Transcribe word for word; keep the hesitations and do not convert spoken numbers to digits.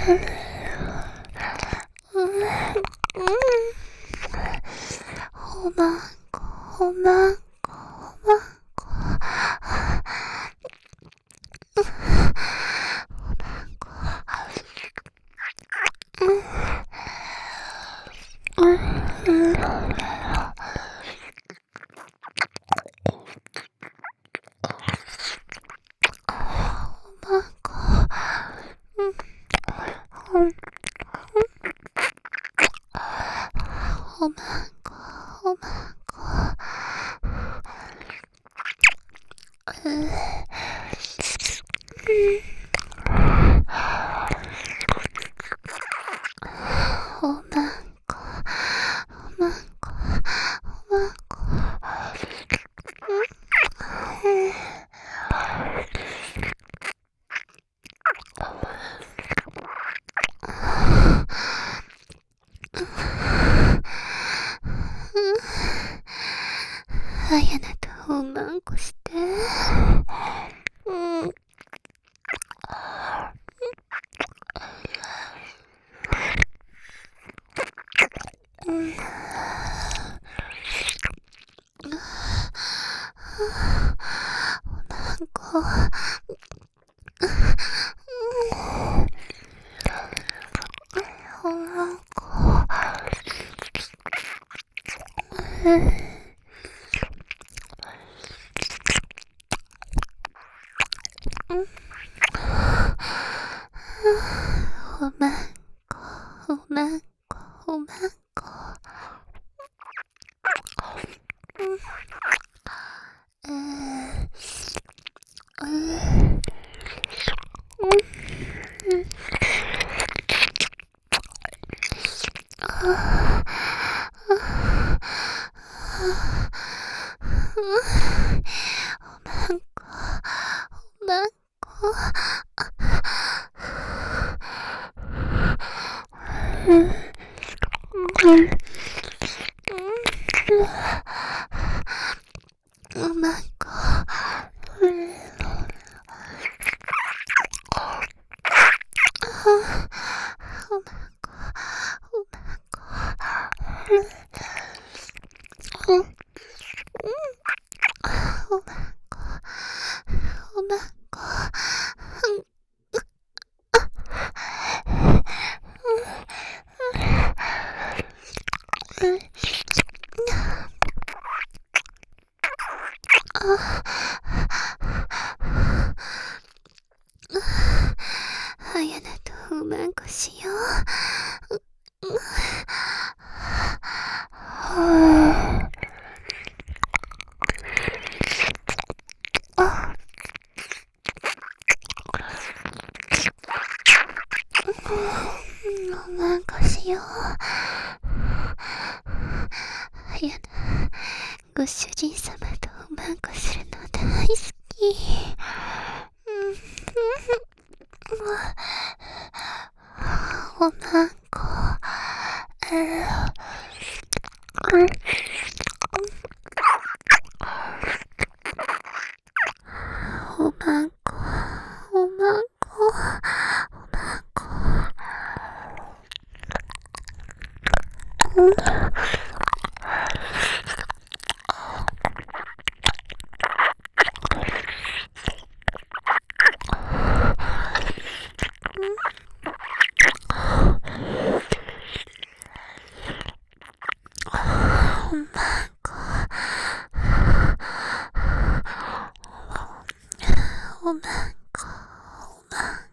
ほまんこ、ほまんこ、ほまんこ。ほまんこ、ほまんこ。ほまんこ、ほまんこ、ほまんこ。あやなとほまんこして。うん。うん。ほまんこ。ほまんこ。ほまんこ、ほまんこ、ほまんこ。うん。うん。ほまんこ、ほまんこ。うん。ほまんこ。ほまんこ、ほまんこ。ほまんこ、ほまんこ。はやなとほまんこしよう。ほまんこしよう。はやな、ご主人様とほまんこするの大好き。ほまんこ。ほまんこ、ほまんこ、ほまんこ。ほまんこ、ほまんこ、ほまん